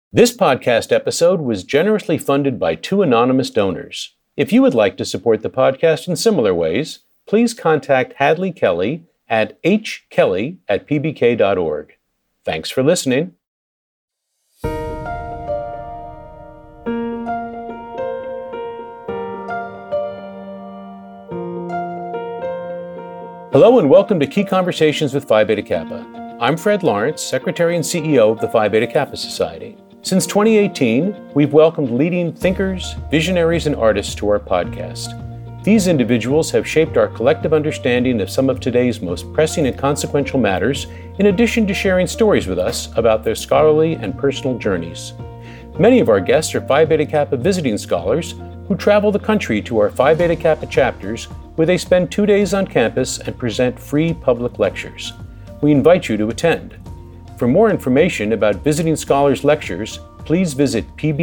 This podcast episode was generously funded by 2 anonymous donors. If you would like to support the podcast in similar ways, please contact Hadley Kelly at hkelly@pbk.org. Thanks for listening. Hello and welcome to Key Conversations with Phi Beta Kappa. I'm Fred Lawrence, Secretary and CEO of the Phi Beta Kappa Society. Since 2018, we've welcomed leading thinkers, visionaries, and artists to our podcast. These individuals have shaped our collective understanding of some of today's most pressing and consequential matters, in addition to sharing stories with us about their scholarly and personal journeys. Many of our guests are Phi Beta Kappa visiting scholars who travel the country to our Phi Beta Kappa chapters, where they spend 2 days on campus and present free public lectures. We invite you to attend. For more information about visiting scholars' lectures, please visit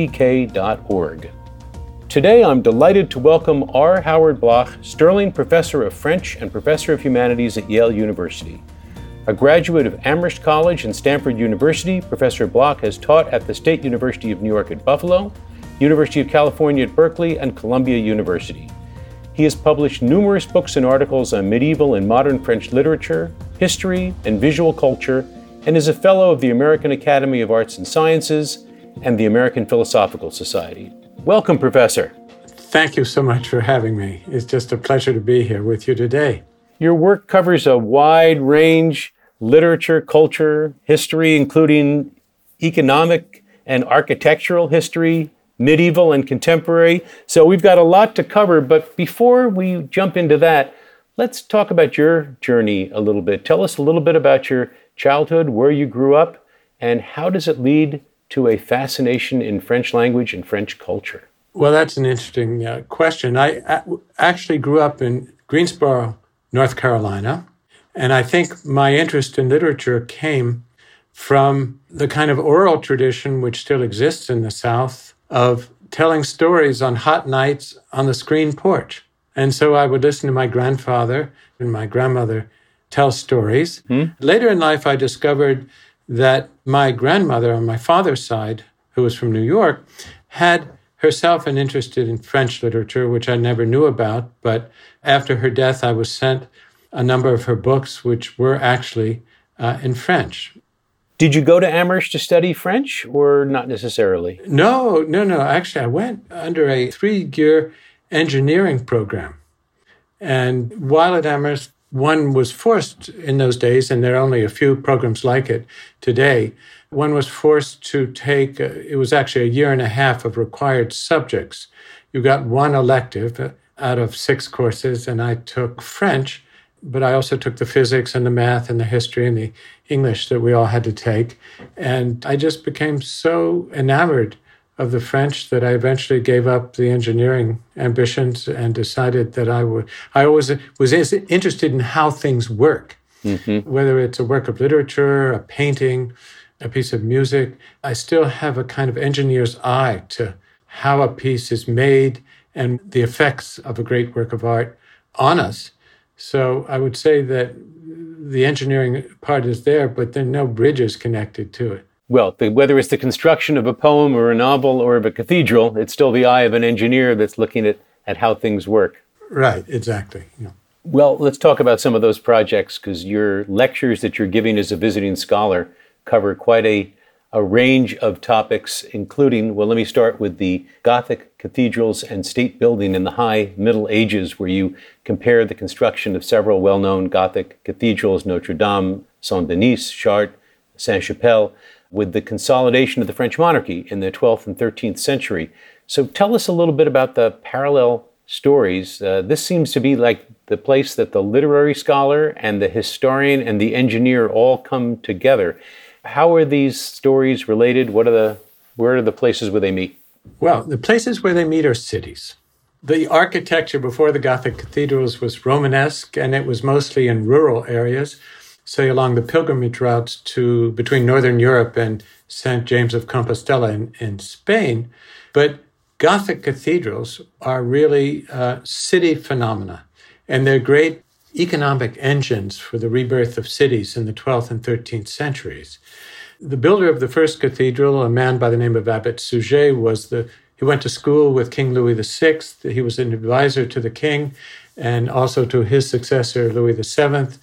pbk.org. Today, I'm delighted to welcome R. Howard Bloch, Sterling Professor of French and Professor of Humanities at Yale University. A graduate of Amherst College and Stanford University, Professor Bloch has taught at the State University of New York at Buffalo, University of California at Berkeley, and Columbia University. He has published numerous books and articles on medieval and modern French literature, history, and visual culture, and is a fellow of the American Academy of Arts and Sciences and the American Philosophical Society. Welcome, Professor. Thank you so much for having me. It's just a pleasure to be here with you today. Your work covers a wide range: literature, culture, history, including economic and architectural history, medieval and contemporary. So we've got a lot to cover, but before we jump into that, let's talk about your journey a little bit. Tell us a little bit about your childhood, where you grew up, and how does it lead to a fascination in French language and French culture? Well, that's an interesting question. I actually grew up in Greensboro, North Carolina, and I think my interest in literature came from the kind of oral tradition which still exists in the South of telling stories on hot nights on the screen porch. And so I would listen to my grandfather and my grandmother tell stories. Later in life, I discovered that my grandmother on my father's side, who was from New York, had herself an interest in French literature, which I never knew about. But after her death, I was sent a number of her books, which were actually in French. Did you go to Amherst to study French, or not necessarily? No. Actually, I went under a 3-year engineering program. And while at Amherst, one was forced in those days, and there are only a few programs like it today, one was forced to take, it was actually a year and a half of required subjects. You got one elective out of 6 courses, and I took French, but I also took the physics and the math and the history and the English that we all had to take. And I just became so enamored of the French that I eventually gave up the engineering ambitions and decided that I always was interested in how things work, whether it's a work of literature, a painting, a piece of music. I still have a kind of engineer's eye to how a piece is made and the effects of a great work of art on us. So I would say that the engineering part is there, but there are no bridges connected to it. Well, whether it's the construction of a poem or a novel or of a cathedral, it's still the eye of an engineer that's looking at how things work. Right, exactly. Yeah. Well, let's talk about some of those projects, because your lectures that you're giving as a visiting scholar cover quite a range of topics, including, well, let me start with the Gothic cathedrals and state building in the High Middle Ages, where you compare the construction of several well-known Gothic cathedrals, Notre Dame, Saint-Denis, Chartres, Sainte-Chapelle, with the consolidation of the French monarchy in the 12th and 13th century. So tell us a little bit about the parallel stories. This seems to be like the place that the literary scholar and the historian and the engineer all come together. How are these stories related? Where are the places where they meet? Well, the places where they meet are cities. The architecture before the Gothic cathedrals was Romanesque, and it was mostly in rural areas, say along the pilgrimage routes between Northern Europe and St. James of Compostela in Spain. But Gothic cathedrals are really city phenomena, and they're great economic engines for the rebirth of cities in the 12th and 13th centuries. The builder of the first cathedral, a man by the name of Abbot Suger, he went to school with King Louis VI. He was an advisor to the king and also to his successor, Louis VII.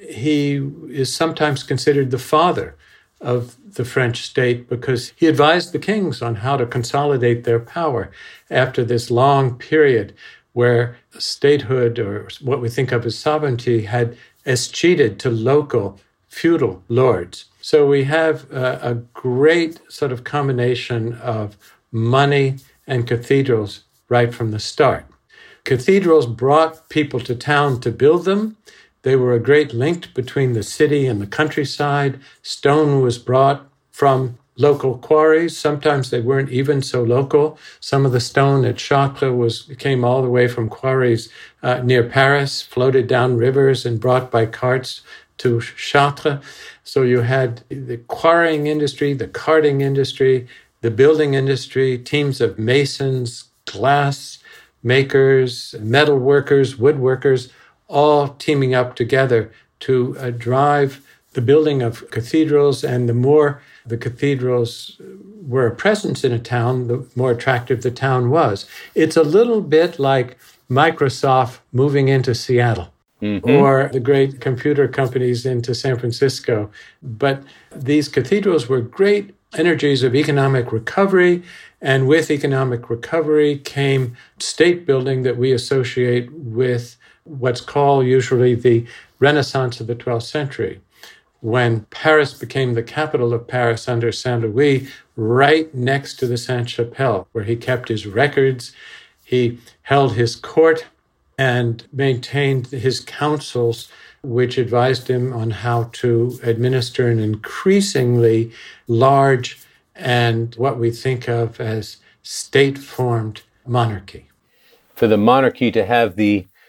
He is sometimes considered the father of the French state because he advised the kings on how to consolidate their power after this long period where statehood, or what we think of as sovereignty, had escheated to local feudal lords. So we have a great sort of combination of money and cathedrals right from the start. Cathedrals brought people to town to build them. They were a great link between the city and the countryside. Stone was brought from local quarries. Sometimes they weren't even so local. Some of the stone at Chartres came all the way from quarries near Paris, floated down rivers and brought by carts to Chartres. So you had the quarrying industry, the carting industry, the building industry, teams of masons, glass makers, metal workers, woodworkers, all teaming up together to drive the building of cathedrals. And the more the cathedrals were a presence in a town, the more attractive the town was. It's a little bit like Microsoft moving into Seattle. Mm-hmm. Or the great computer companies into San Francisco. But these cathedrals were great energies of economic recovery, and with economic recovery came state building that we associate with what's called usually the Renaissance of the 12th century, when Paris became the capital of Paris under Saint Louis, right next to the Sainte-Chapelle, where he kept his records, he held his court, and maintained his councils, which advised him on how to administer an increasingly large and what we think of as state-formed monarchy. For the monarchy to have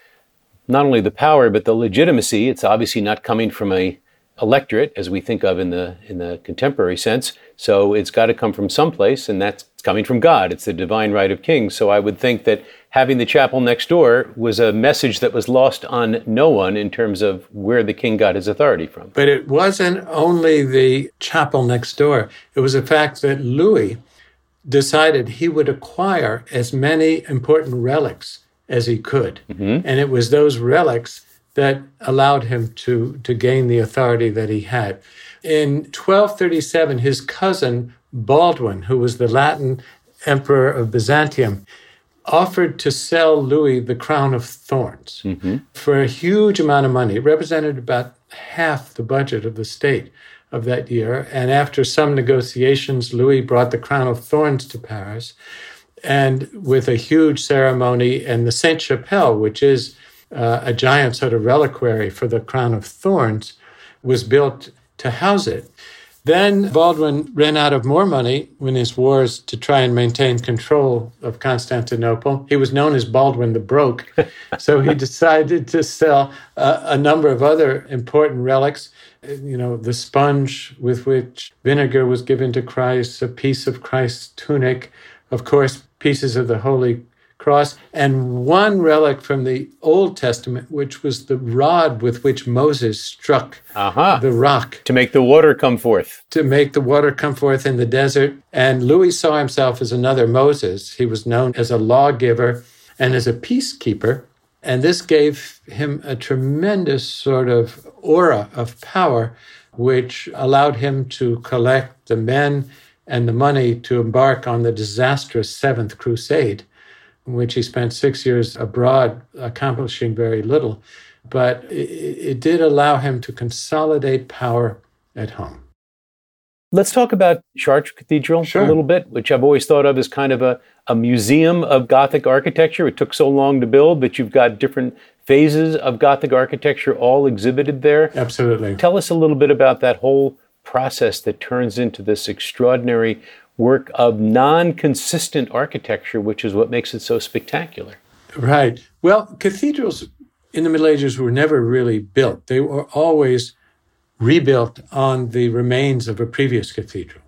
not only the power, but the legitimacy, it's obviously not coming from a electorate, as we think of in the contemporary sense. So it's got to come from someplace, and that's coming from God. It's the divine right of kings. So I would think that having the chapel next door was a message that was lost on no one in terms of where the king got his authority from. But it wasn't only the chapel next door. It was the fact that Louis decided he would acquire as many important relics as he could. Mm-hmm. And it was those relics that allowed him to gain the authority that he had. In 1237, his cousin Baldwin, who was the Latin emperor of Byzantium, offered to sell Louis the crown of thorns for a huge amount of money. It represented about half the budget of the state of that year. And after some negotiations, Louis brought the crown of thorns to Paris, and with a huge ceremony, and the Sainte-Chapelle, which is a giant sort of reliquary for the crown of thorns, was built to house it. Then Baldwin ran out of more money in his wars to try and maintain control of Constantinople. He was known as Baldwin the Broke, so he decided to sell a number of other important relics. The sponge with which vinegar was given to Christ, a piece of Christ's tunic, of course, pieces of the Holy Cross, and one relic from the Old Testament, which was the rod with which Moses struck the rock. To make the water come forth. To make the water come forth in the desert. And Louis saw himself as another Moses. He was known as a lawgiver and as a peacekeeper. And this gave him a tremendous sort of aura of power, which allowed him to collect the men and the money to embark on the disastrous Seventh Crusade, in which he spent 6 years abroad, accomplishing very little. But it did allow him to consolidate power at home. Let's talk about Chartres Cathedral a little bit, which I've always thought of as kind of a museum of Gothic architecture. It took so long to build, but you've got different phases of Gothic architecture all exhibited there. Absolutely. Tell us a little bit about that whole process that turns into this extraordinary work of non-consistent architecture, which is what makes it so spectacular. Right. Well, cathedrals in the Middle Ages were never really built. They were always rebuilt on the remains of a previous cathedral.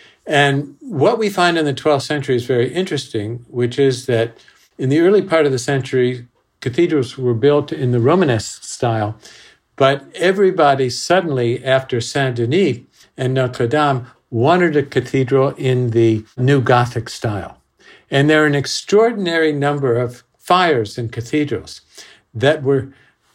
And what we find in the 12th century is very interesting, which is that in the early part of the century, cathedrals were built in the Romanesque style, but everybody suddenly, after Saint-Denis and Notre Dame, wanted a cathedral in the New Gothic style. And there are an extraordinary number of fires in cathedrals that were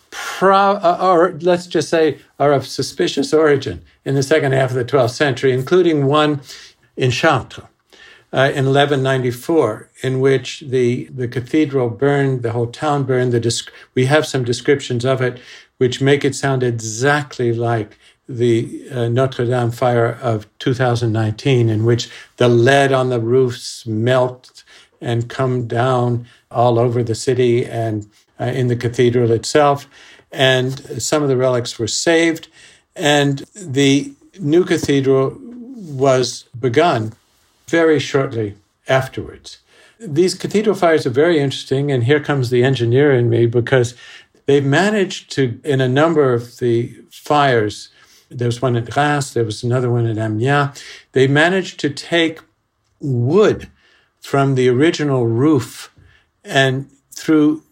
or let's just say, are of suspicious origin in the second half of the 12th century, including one in Chartres in 1194, in which the cathedral burned, the whole town burned. We have some descriptions of it, which make it sound exactly like the Notre Dame fire of 2019, in which the lead on the roofs melt and come down all over the city and in the cathedral itself. And some of the relics were saved. And the new cathedral was begun very shortly afterwards. These cathedral fires are very interesting, and here comes the engineer in me, because they've managed to, in a number of the fires, there was one at Reims, there was another one at Amiens, they managed to take wood from the original roof, and through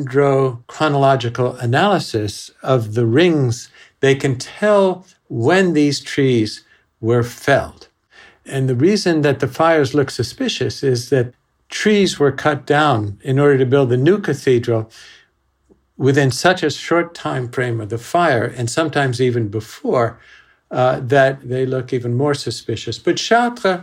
dendrochronological analysis of the rings, they can tell when these trees were felled. And the reason that the fires look suspicious is that trees were cut down in order to build the new cathedral within such a short time frame of the fire, and sometimes even before, that they look even more suspicious. But Chartres,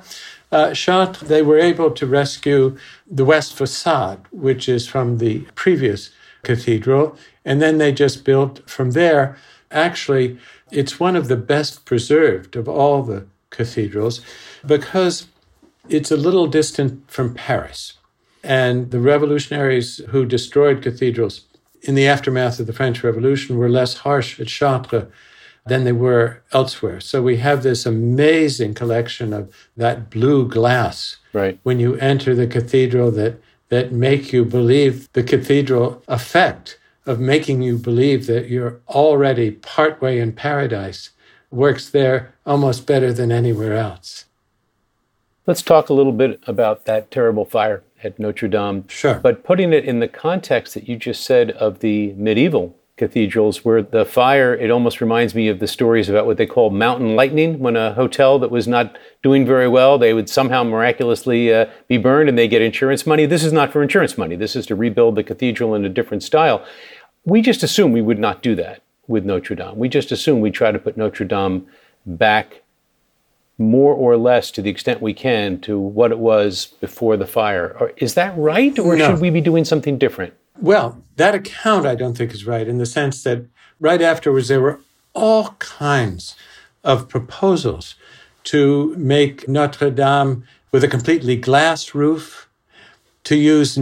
they were able to rescue the west facade, which is from the previous cathedral, and then they just built from there. Actually, it's one of the best preserved of all the cathedrals because it's a little distant from Paris. And the revolutionaries who destroyed cathedrals in the aftermath of the French Revolution were less harsh at Chartres than they were elsewhere. So we have this amazing collection of that blue glass when you enter the cathedral that make you believe, the cathedral effect of making you believe that you're already partway in paradise works there almost better than anywhere else. Let's talk a little bit about that terrible fire at Notre Dame. Sure. But putting it in the context that you just said of the medieval cathedrals, where the fire, it almost reminds me of the stories about what they call mountain lightning, when a hotel that was not doing very well, they would somehow miraculously be burned and they get insurance money. This is not for insurance money. This is to rebuild the cathedral in a different style. We just assume we would not do that with Notre Dame. We just assume we try to put Notre Dame back more or less to the extent we can to what it was before the fire. Is that right, or should we be doing something different? Well, that account I don't think is right, in the sense that right afterwards there were all kinds of proposals to make Notre Dame with a completely glass roof, to use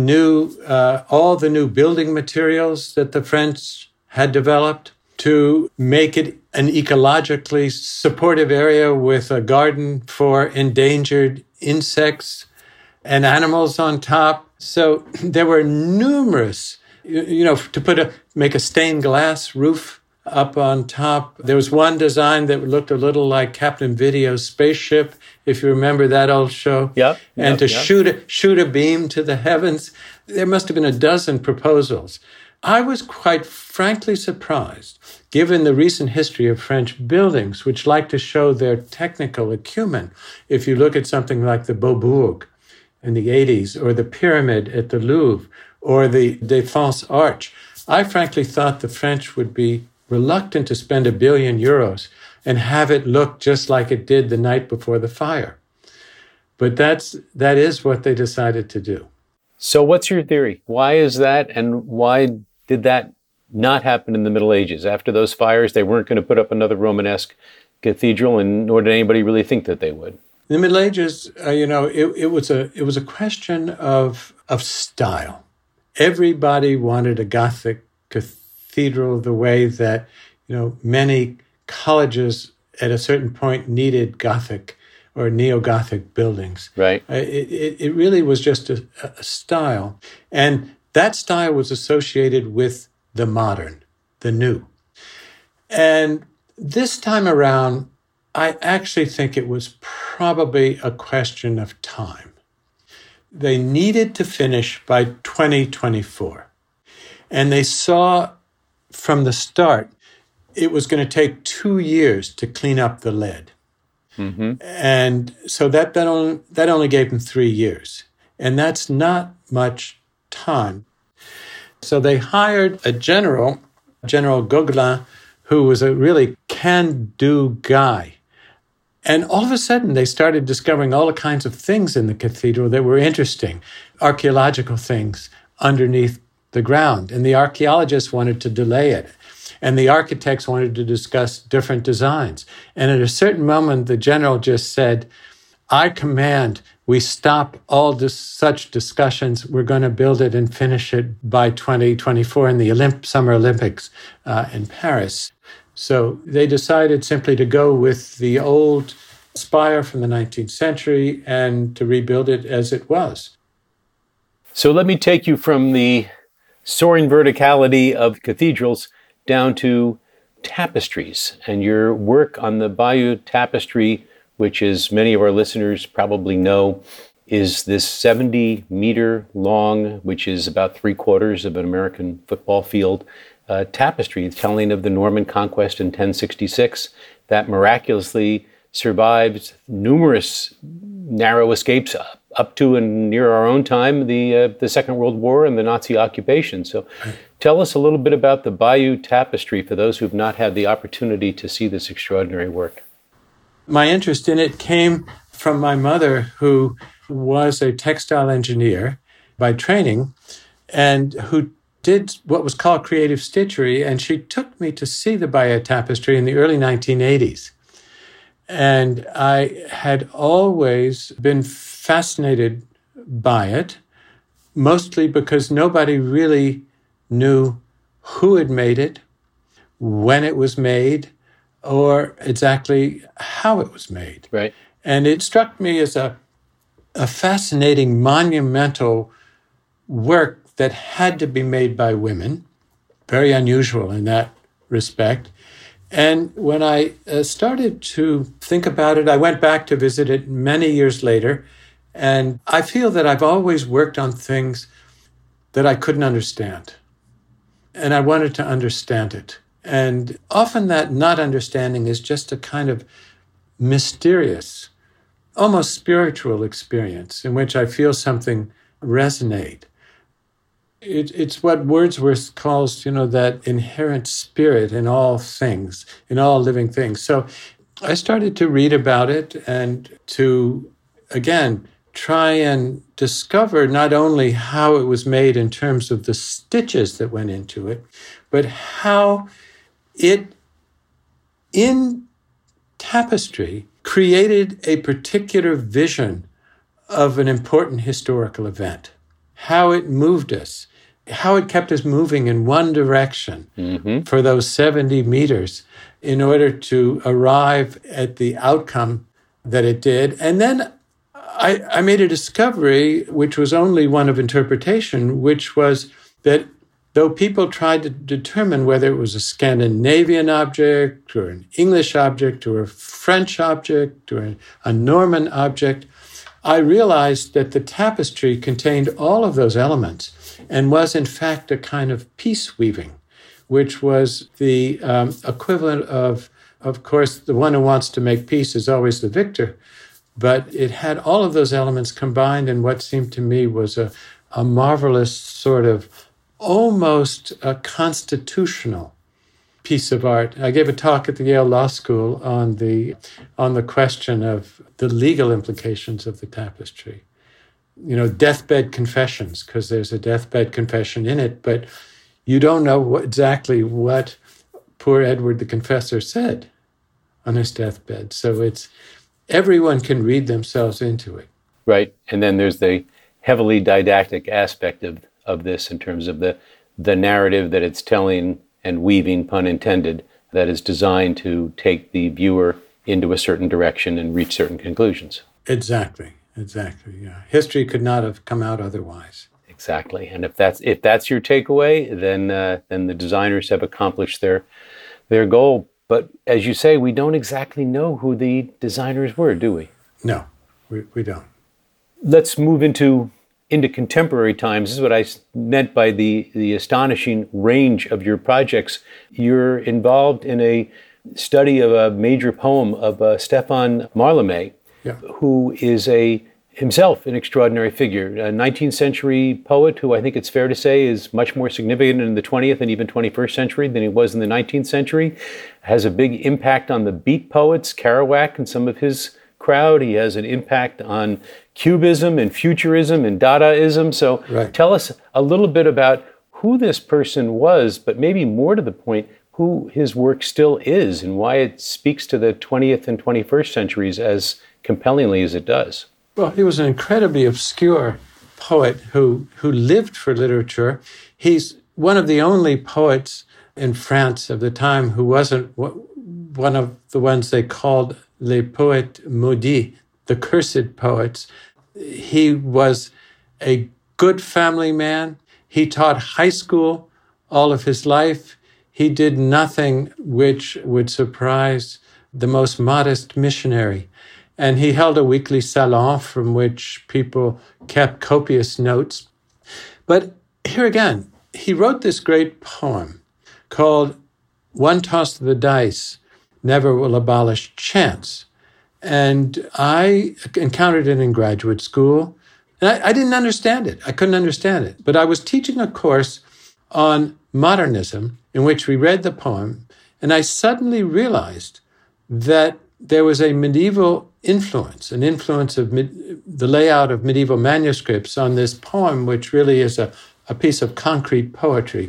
all the new building materials that the French had developed, to make it an ecologically supportive area with a garden for endangered insects and animals on top. So there were numerous, to make a stained glass roof up on top. There was one design that looked a little like Captain Video's spaceship, if you remember that old show. Shoot a beam to the heavens. There must have been a dozen proposals. I was quite frankly surprised, given the recent history of French buildings, which like to show their technical acumen. If you look at something like the Beaubourg in the 80s, or the Pyramid at the Louvre, or the Défense Arch, I frankly thought the French would be reluctant to spend €1 billion and have it look just like it did the night before the fire. But that is what they decided to do. So what's your theory? Why is that, and why did that not happen in the Middle Ages? After those fires, they weren't going to put up another Romanesque cathedral, and nor did anybody really think that they would. In the Middle Ages, it was a question of style. Everybody wanted a Gothic cathedral the way that many colleges at a certain point needed Gothic or neo-Gothic buildings. Right. It really was just a style, and that style was associated with the modern, the new. And this time around, I actually think it was probably a question of time. They needed to finish by 2024. And they saw from the start, it was going to take 2 years to clean up the lead. And so that only gave them 3 years. And that's not much time. So they hired a General Gauguelin, who was a really can-do guy. And all of a sudden, they started discovering all the kinds of things in the cathedral that were interesting, archaeological things underneath the ground. And the archaeologists wanted to delay it. And the architects wanted to discuss different designs. And at a certain moment, the general just said, I command we stop all such discussions. We're going to build it and finish it by 2024 in the Summer Olympics in Paris. So they decided simply to go with the old spire from the 19th century and to rebuild it as it was. So let me take you from the soaring verticality of cathedrals down to tapestries and your work on the Bayeux Tapestry, which, as many of our listeners probably know, is this 70-meter long, which is about 3/4 of an American football field, tapestry telling of the Norman conquest in 1066 that miraculously survived numerous narrow escapes up to and near our own time, the Second World War and the Nazi occupation. So tell us a little bit about the Bayeux Tapestry for those who've not had the opportunity to see this extraordinary work. My interest in it came from my mother, who was a textile engineer by training and who did what was called creative stitchery. And she took me to see the Bayeux Tapestry in the early 1980s. And I had always been fascinated by it, mostly because nobody really knew who had made it, when it was made, or exactly how it was made. Right. And it struck me as a fascinating, monumental work that had to be made by women, very unusual in that respect. And when I started to think about it, I went back to visit it many years later, and I feel that I've always worked on things that I couldn't understand, and I wanted to understand it. And often that not understanding is just a kind of mysterious, almost spiritual experience in which I feel something resonate. It's what Wordsworth calls, that inherent spirit in all things, in all living things. So I started to read about it and to, again, try and discover not only how it was made in terms of the stitches that went into it, but how it, in tapestry, created a particular vision of an important historical event, how it moved us, how it kept us moving in one direction for those 70 meters in order to arrive at the outcome that it did. And then I made a discovery, which was only one of interpretation, which was that though people tried to determine whether it was a Scandinavian object or an English object or a French object or a Norman object, I realized that the tapestry contained all of those elements and was in fact a kind of piece weaving, which was the equivalent of course, the one who wants to make peace is always the victor, but it had all of those elements combined in what seemed to me was a marvelous sort of almost a constitutional piece of art. I gave a talk at the Yale Law School on the question of the legal implications of the tapestry. Deathbed confessions, because there's a deathbed confession in it, but you don't know exactly what poor Edward the Confessor said on his deathbed. So everyone can read themselves into it. Right. And then there's the heavily didactic aspect of this in terms of the narrative that it's telling and weaving, pun intended, that is designed to take the viewer into a certain direction and reach certain conclusions. Exactly. Yeah. History could not have come out otherwise. Exactly. And if that's your takeaway, then the designers have accomplished their goal. But as you say, we don't exactly know who the designers were, do we? No, we don't. Let's move into contemporary times. This is what I meant by the astonishing range of your projects. You're involved in a study of a major poem of Stefan Mallarmé, who is himself an extraordinary figure, a 19th century poet who I think it's fair to say is much more significant in the 20th and even 21st century than he was in the 19th century, has a big impact on the beat poets, Kerouac and some of his crowd. He has an impact on Cubism and Futurism and Dadaism. So tell us a little bit about who this person was, but maybe more to the point, who his work still is and why it speaks to the 20th and 21st centuries as compellingly as it does. Well, he was an incredibly obscure poet who lived for literature. He's one of the only poets in France of the time who wasn't one of the ones they called les poètes maudits, the cursed poets. He was a good family man. He taught high school all of his life. He did nothing which would surprise the most modest missionary. And he held a weekly salon from which people kept copious notes. But here again, he wrote this great poem called One Toss of the Dice Never Will Abolish Chance. And I encountered it in graduate school. And I didn't understand it. I couldn't understand it. But I was teaching a course on modernism in which we read the poem. And I suddenly realized that there was a medieval influence, an influence of the layout of medieval manuscripts on this poem, which really is a piece of concrete poetry.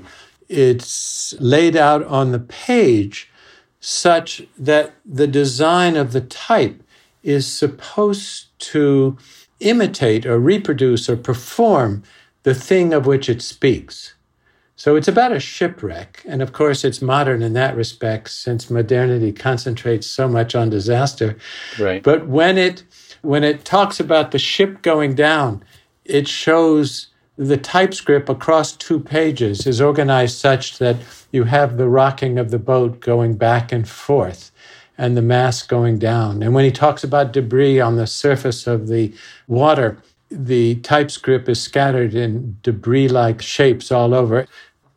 It's laid out on the page such that the design of the type is supposed to imitate or reproduce or perform the thing of which it speaks. So it's about a shipwreck. And of course, it's modern in that respect, since modernity concentrates so much on disaster. Right. But when it talks about the ship going down, it shows the typescript across 2 pages is organized such that you have the rocking of the boat going back and forth and the mast going down. And when he talks about debris on the surface of the water, the typescript is scattered in debris-like shapes all over.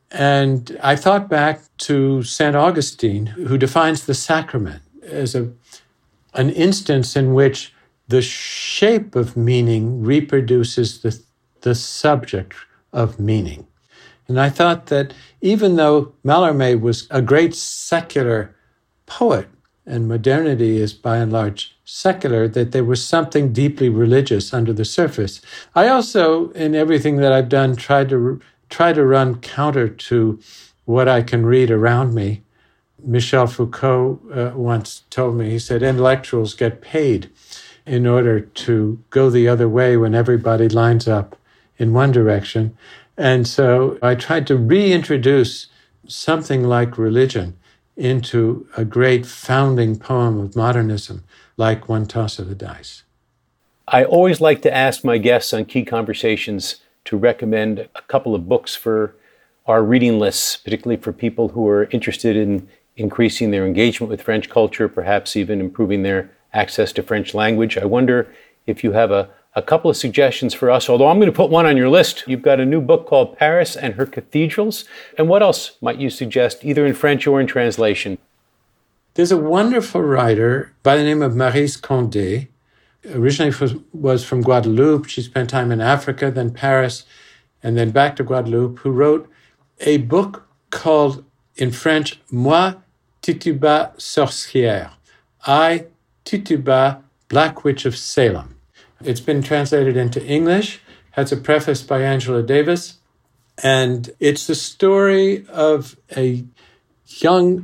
And I thought back to St. Augustine, who defines the sacrament as an instance in which the shape of meaning reproduces the subject of meaning. And I thought that even though Mallarmé was a great secular poet, and modernity is by and large secular, that there was something deeply religious under the surface. I also, in everything that I've done, try to run counter to what I can read around me. Michel Foucault once told me, he said, intellectuals get paid in order to go the other way when everybody lines up in one direction. And so I tried to reintroduce something like religion into a great founding poem of modernism, like One Toss of the Dice. I always like to ask my guests on Key Conversations to recommend a couple of books for our reading lists, particularly for people who are interested in increasing their engagement with French culture, perhaps even improving their access to French language. I wonder if you have a couple of suggestions for us, although I'm going to put one on your list. You've got a new book called Paris and Her Cathedrals. And what else might you suggest, either in French or in translation? There's a wonderful writer by the name of Maryse Condé. Originally was from Guadeloupe. She spent time in Africa, then Paris, and then back to Guadeloupe, who wrote a book called, in French, Moi, Tituba Sorcière. I, Tituba, Black Witch of Salem. It's been translated into English, has a preface by Angela Davis, and it's the story of a young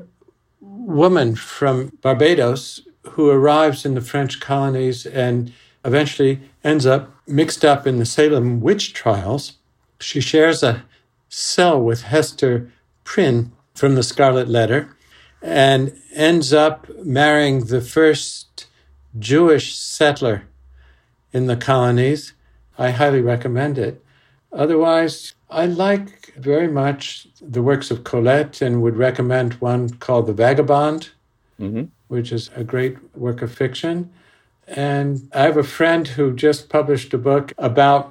woman from Barbados who arrives in the French colonies and eventually ends up mixed up in the Salem witch trials. She shares a cell with Hester Prynne from the Scarlet Letter and ends up marrying the first Jewish settler in the colonies. I highly recommend it. Otherwise, I like very much the works of Colette and would recommend one called The Vagabond, which is a great work of fiction. And I have a friend who just published a book about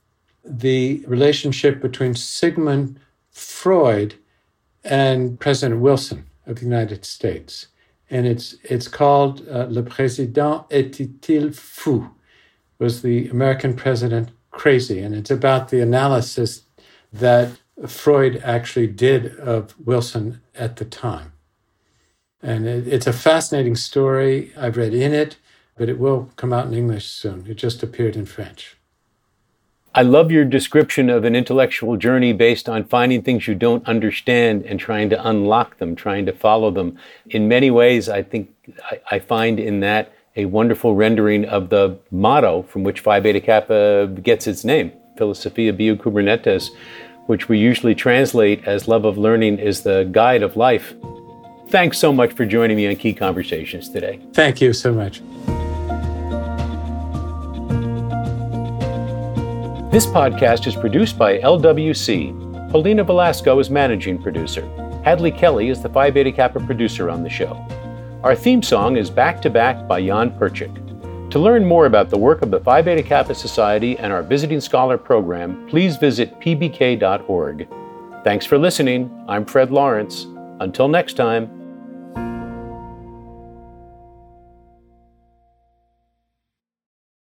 the relationship between Sigmund Freud and President Wilson of the United States. And it's called Le Président était-il fou? Was the American president crazy? And it's about the analysis that Freud actually did of Wilson at the time. And it's a fascinating story. I've read in it, but it will come out in English soon. It just appeared in French. I love your description of an intellectual journey based on finding things you don't understand and trying to unlock them, trying to follow them. In many ways, I think I find in that a wonderful rendering of the motto from which Phi Beta Kappa gets its name, Philosophia Biu Kubernetes, which we usually translate as love of learning is the guide of life. Thanks so much for joining me on Key Conversations today. Thank you so much. This podcast is produced by LWC. Paulina Velasco is managing producer. Hadley Kelly is the Phi Beta Kappa producer on the show. Our theme song is Back to Back by Jan Perchik. To learn more about the work of the Phi Beta Kappa Society and our Visiting Scholar program, please visit pbk.org. Thanks for listening. I'm Fred Lawrence. Until next time.